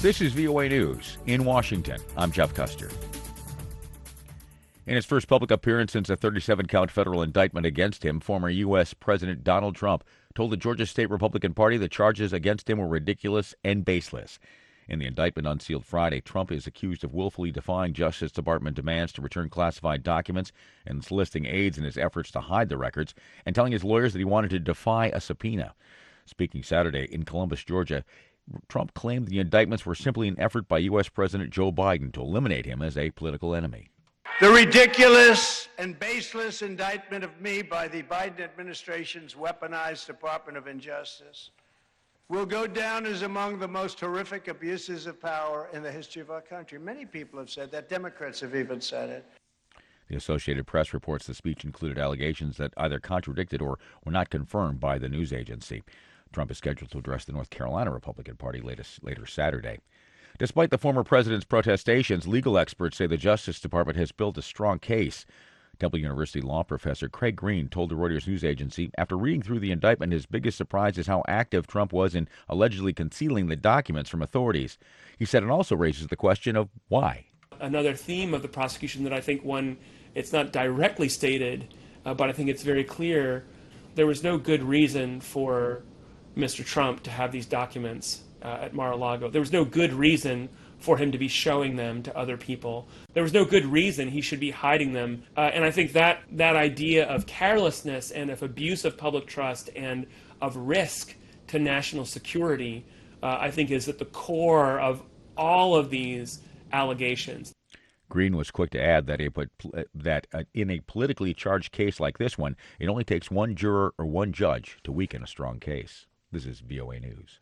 This is VOA News in Washington. I'm Jeff Custer. In his first public appearance since a 37-count federal indictment against him, former U.S. President Donald Trump told the Georgia State Republican Party the charges against him were ridiculous and baseless. In the indictment unsealed Friday, Trump is accused of willfully defying Justice Department demands to return classified documents and soliciting aides in his efforts to hide the records, and telling his lawyers that he wanted to defy a subpoena. Speaking Saturday in Columbus, Georgia, Trump claimed the indictments were simply an effort by U.S. President Joe Biden to eliminate him as a political enemy. The ridiculous and baseless indictment of me by the Biden administration's weaponized Department of Injustice will go down as among the most horrific abuses of power in the history of our country. Many people have said that. Democrats have even said it. The Associated Press reports the speech included allegations that either contradicted or were not confirmed by the news agency. Trump is scheduled to address the North Carolina Republican Party later Saturday. Despite the former president's protestations, legal experts say the Justice Department has built a strong case. Temple University law professor Craig Green told the Reuters news agency after reading through the indictment, his biggest surprise is how active Trump was in allegedly concealing the documents from authorities. He said it also raises the question of why. Another theme of the prosecution that I think it's not directly stated, but I think it's very clear, there was no good reason for Mr. Trump to have these documents at Mar-a-Lago. There was no good reason for him to be showing them to other people. There was no good reason he should be hiding them. And I think that idea of carelessness and of abuse of public trust and of risk to national security, I think is at the core of all of these allegations. Green was quick to add that in a politically charged case like this one, it only takes one juror or one judge to weaken a strong case. This is VOA News.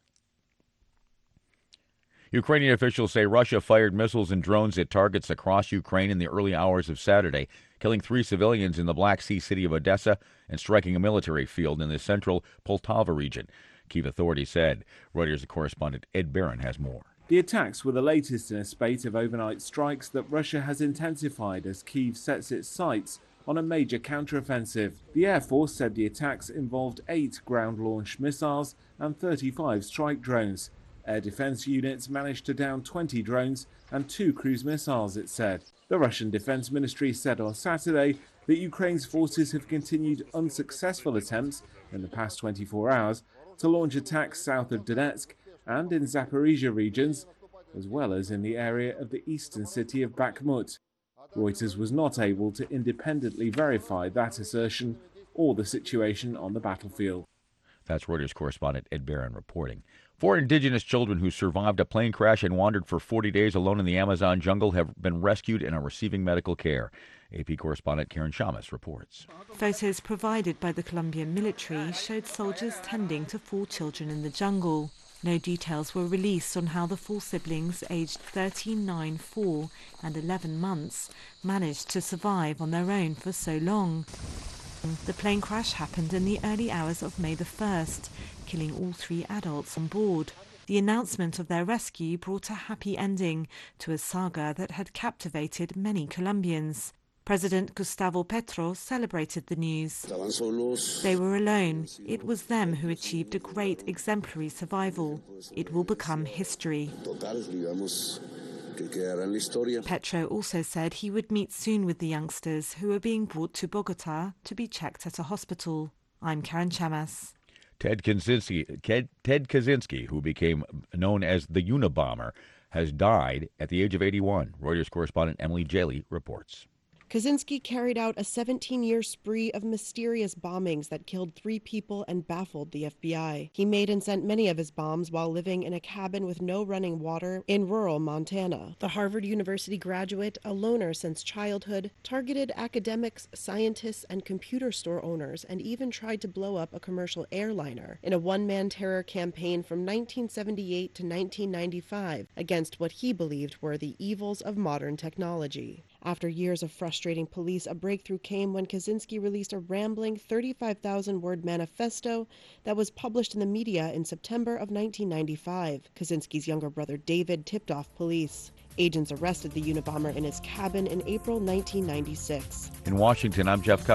Ukrainian officials say Russia fired missiles and drones at targets across Ukraine in the early hours of Saturday, killing 3 civilians in the Black Sea city of Odessa and striking a military field in the central Poltava region. Kyiv authorities said. Reuters correspondent Ed Barron has more. The attacks were the latest in a spate of overnight strikes that Russia has intensified as Kyiv sets its sights on a major counteroffensive. The Air Force said the attacks involved 8 ground-launched missiles and 35 strike drones. Air defense units managed to down 20 drones and 2 cruise missiles, it said. The Russian Defense Ministry said on Saturday that Ukraine's forces have continued unsuccessful attempts in the past 24 hours to launch attacks south of Donetsk and in Zaporizhia regions, as well as in the area of the eastern city of Bakhmut. Reuters was not able to independently verify that assertion or the situation on the battlefield. That's Reuters correspondent Ed Barron reporting. 4 indigenous children who survived a plane crash and wandered for 40 days alone in the Amazon jungle have been rescued and are receiving medical care. AP correspondent Karen Shamas reports. Photos provided by the Colombian military showed soldiers tending to 4 children in the jungle. No details were released on how the 4 siblings, aged 13, 9, 4 and 11 months, managed to survive on their own for so long. The plane crash happened in the early hours of May the 1st, killing all 3 adults on board. The announcement of their rescue brought a happy ending to a saga that had captivated many Colombians. President Gustavo Petro celebrated the news. They were alone. It was them who achieved a great exemplary survival. It will become history. Petro also said he would meet soon with the youngsters who are being brought to Bogota to be checked at a hospital. I'm Karen Chamas. Ted Kaczynski, who became known as the Unabomber, has died at the age of 81. Reuters correspondent Emily Jaley reports. Kaczynski carried out a 17-year spree of mysterious bombings that killed 3 people and baffled the FBI. He made and sent many of his bombs while living in a cabin with no running water in rural Montana. The Harvard University graduate, a loner since childhood, targeted academics, scientists, and computer store owners, and even tried to blow up a commercial airliner in a one-man terror campaign from 1978 to 1995 against what he believed were the evils of modern technology. After years of frustrating police, a breakthrough came when Kaczynski released a rambling 35,000-word manifesto that was published in the media in September of 1995. Kaczynski's younger brother David tipped off police. Agents arrested the Unabomber in his cabin in April 1996. In Washington, I'm Jeff Custer.